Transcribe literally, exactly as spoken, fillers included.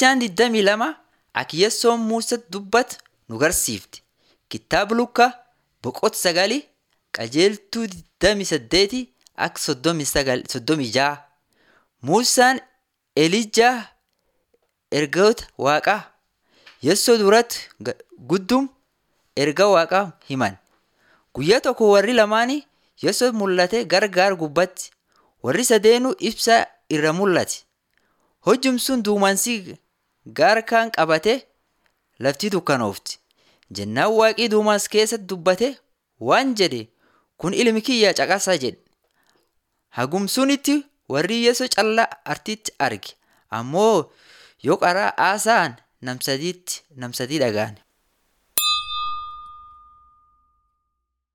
Fichaan digdamii lama Akiyessoon Muusaa dubbatu nu garsiifti. Kitaaba Lukaa boqonnaa sagalii qajeeltuu digdamii saddeetii akka soddomii ja'a. Muusaan Elijaa ergoota Waaqaa Yesoo duratti guddum erga Waaqaa himan. Guyyaa tokko warri lamaanii Yesoo mul'ate gargaar gubbatti. Warri sadeenuu ibsaa irra mul'ate. Hojjum sun duumansii gaara kaan qabate lafti dukkanoofti. Jennaan Waaqii duumans keessatti dubbate waan jedhe kun ilmi kiyya caqasaa jedhe. Hagum sunitti warri Yesoo callaa artitti arge ammoo yoo qaraa haasa'an nam sadii dhaga'an.